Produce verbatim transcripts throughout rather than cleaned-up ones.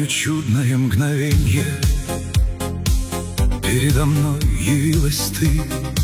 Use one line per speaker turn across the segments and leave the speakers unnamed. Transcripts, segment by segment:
Помню чудное мгновенье, передо мной явилась ты,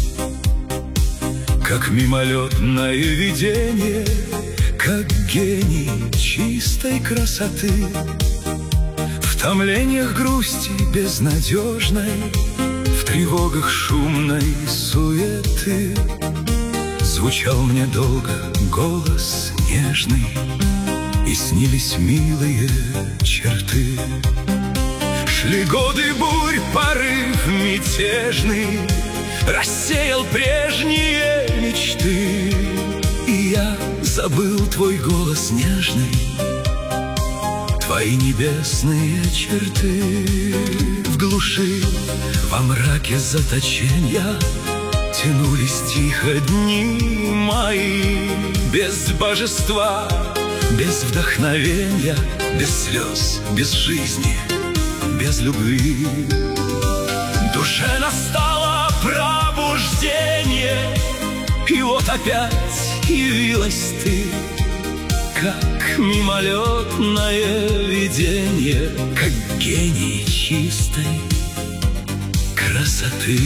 как мимолетное видение, как гений чистой красоты. В томлениях грусти безнадежной, в тревогах шумной суеты звучал мне долго голос нежный, и снились милые черты. Шли годы бурь, порыв мятежный рассеял прежние мечты, и я забыл твой голос нежный, твои небесные черты. В глуши, во мраке заточения тянулись тихо дни мои, без божества, без вдохновения, без слез, без жизни, без любви. Душе настало пробуждение, и вот опять явилась ты, как мимолетное видение, как гений чистой красоты.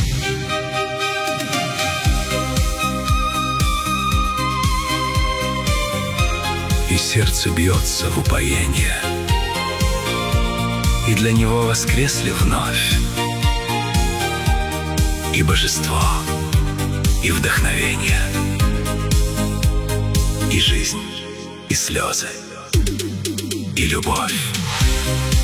И сердце бьется в упоенье, и для него воскресли вновь и божество, и вдохновение, и жизнь, и слезы, и любовь.